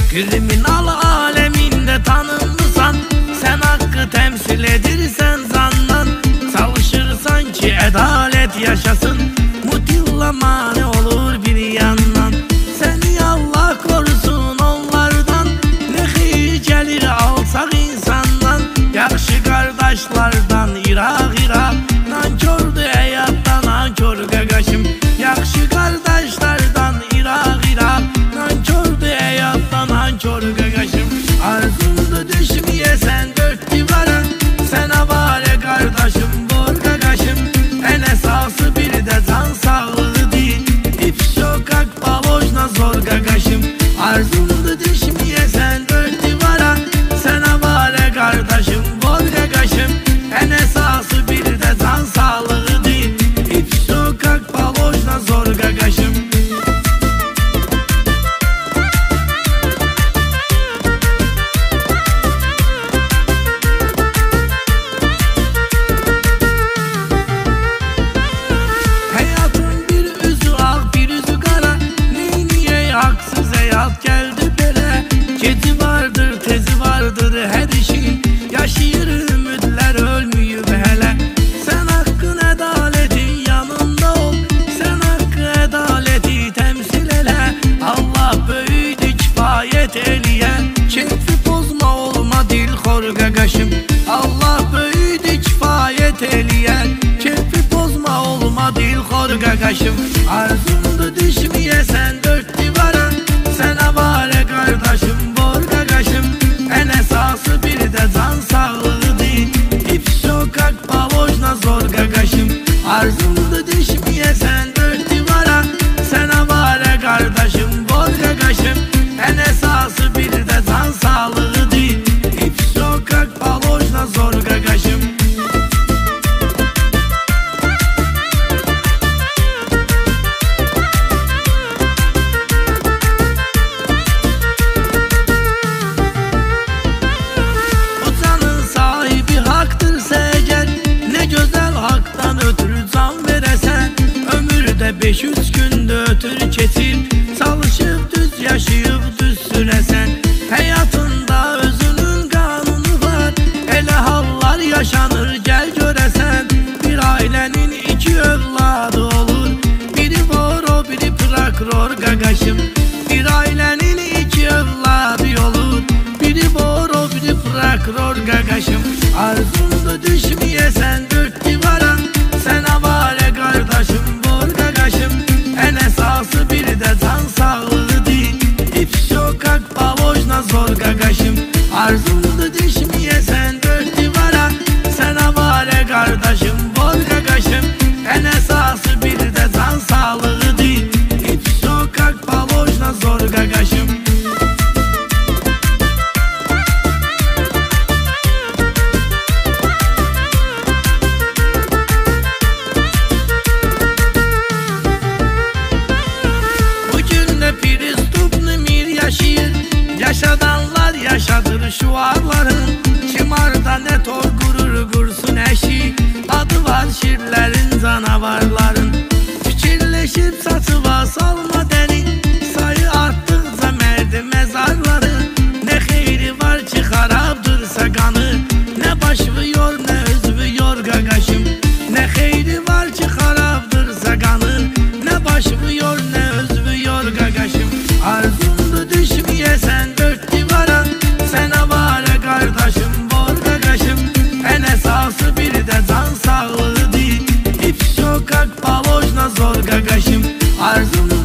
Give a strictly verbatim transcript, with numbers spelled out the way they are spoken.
Kriminal aleminde tanınırsan, sen hakkı temsil edirsen zannan. Çalışırsan ki adalet yaşasın, mutilla mani olur bir yandan. Seni Allah korusun onlardan, ne xeyir gelir alsaq insandan. Yaxşı kardeşlerden irak irak, nankördü həyatdan nankör qaqaşım. Yaxşı kardeşlerden irak irak, nankördü həyatdan nankör qaqaşım. Arzumdu düşmeyesen dört divara, sen avare kardeşim bor qaqaşım. En esası bir de can sağlığı değil, ip sokak balojna zor qaqaşım. Arzumdu düşmeyesen dört divara, sen avare kardeşim bor qaqaşım. En esası bir de can sağlığı değil, ip sokak balojna zor qaqaşım. Geldi bele, geci vardır, tezi vardır her işi. Yaşayır ümidler ölmüyüb hele. Sen hakkın adaletin yanında ol, sen hakkı adaleti temsil ele. Allah böyüdü kifayet eleyen, keyfi bozma olma dilxor qaqaşım. Allah böyüdü kifayet eleyen, keyfi bozma olma dilxor qaqaşım. Arzumdu düşmeyesen dört divara, sen avare kardeşim bor qaqaşım. En esası bir de can sağlığı değil, ip sokak balojna zor qaqaşım. Arzumdu düşmeyesen dört divara, sen avare kardeşim bor qaqaşım. En esası bir de can sağlığı değil, ip sokak balojna zor qaqaşım. Beş üç günde ötür keçir, çalışıp düz yaşayıp düz süresen. Hayatında özünün kanunu var, ele hallar yaşanır gel göresen. Bir ailenin iki evladı olur, biri boro biri prokuror qaqaşım. Bir ailenin iki evladı olur, biri boro biri prokuror qaqaşım. Arzumdu düşmeyesen dört divara, sen avare kardeşim bor qaqaşım. En esası bir de can sağlığı değil, ip sokak balojna zor qaqaşım. Arzumdu düşmeyesen dört divara, sen avare kardeşim bor qaqaşım. En esası bir de can sağlığı değil, ip sokak balojna zor qaqaşım. Yaşadanlar yaşadır şuarların, Çimarda ne tor gurur kursun eşi. Adı var şirlerin canavarların, fikirleşip saçıva salma deni. Sayı arttıkça merdi mezarları, ne xeyri var ki xarabdırsa qanı. Ne başvıyor ne özvüyor qaqaşım, ne xeyri var ki xarabdırsa qanı. Ne başvıyor ne özvüyor qaqaşım. Arzumdu düşmeyesen dört divara, sen avare kardeşim bor qaqaşım. En esası bir de can sağlığı değil, ip sokak balojna zor qaqaşım. Arzum